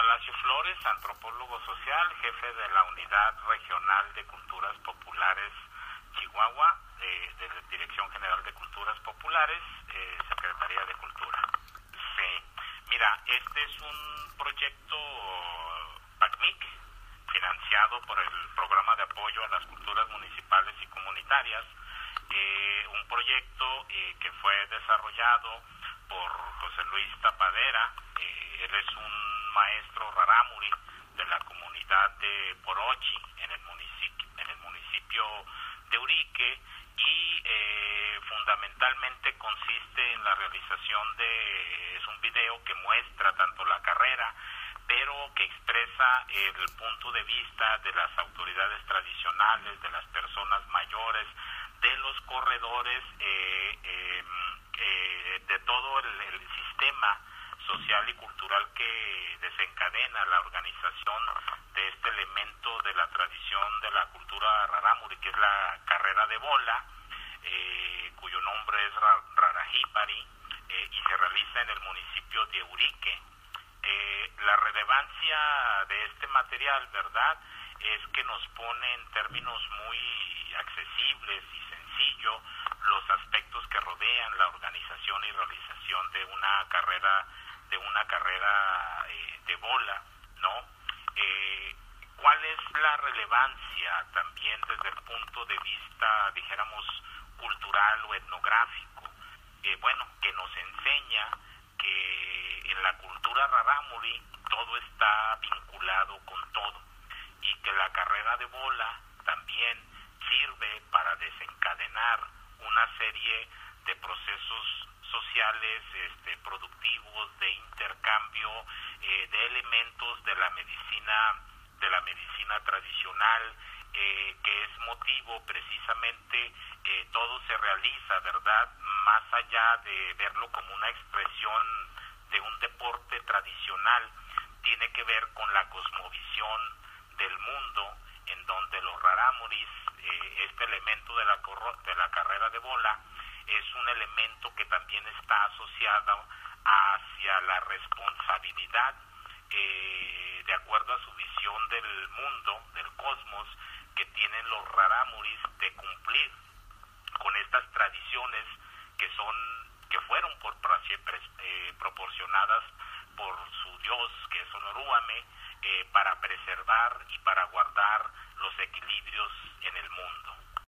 Palacio Flores, antropólogo social, jefe de la Unidad Regional de Culturas Populares Chihuahua, de la Dirección General de Culturas Populares, Secretaría de Cultura. Sí, mira, este es un proyecto PACMIC, financiado por el Programa de Apoyo a las Culturas Municipales y Comunitarias, un proyecto que fue desarrollado por José Luis Tapadera. Él es un maestro rarámuri de la comunidad de Porochi, en el municipio de Urique, y fundamentalmente consiste en la realización es un video que muestra tanto la carrera, pero que expresa el punto de vista de las autoridades tradicionales, de las personas mayores, de los corredores, de todo el sistema social y cultural que desencadena la organización de este elemento de la tradición de la cultura rarámuri, que es la carrera de bola, cuyo nombre es Rarajípari, y se realiza en el municipio de Urique. La relevancia de este material, ¿verdad?, es que nos pone en términos muy accesibles y sencillos los aspectos que rodean la organización y realización de una carrera de bola, ¿no? ¿Cuál es la relevancia también desde el punto de vista, dijéramos, cultural o etnográfico? Bueno, que nos enseña que en la cultura rarámuri todo está vinculado con todo, y que la carrera de bola también sirve para desencadenar una serie de procesos sociales, productivos, de intercambio de elementos de la medicina tradicional, que es motivo precisamente, todo se realiza, ¿verdad?, más allá de verlo como una expresión de un deporte tradicional, tiene que ver con la cosmovisión del mundo, en donde los rarámuris, este elemento de la carrera de bola, es un elemento que también está asociado hacia la responsabilidad, de acuerdo a su visión del mundo, del cosmos, que tienen los rarámuris, de cumplir con estas tradiciones que fueron por siempre proporcionadas por su dios, que es Onoruame,